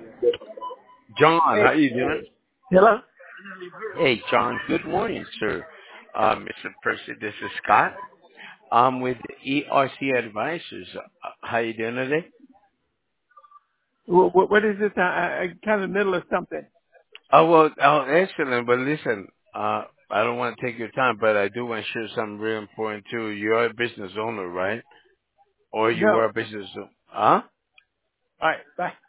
John, Hey, how you doing? hello. Hey, John. Good morning, sir. Mr. Percy, this is Scott. I'm with ERC Advisors. How you doing today? What is this? I kind of middle of something. Oh well, excellent. But listen, I don't want to take your time, but I do want to share something real important too. You're a business owner, right? Or you No. were a business owner? Huh? All right. Bye.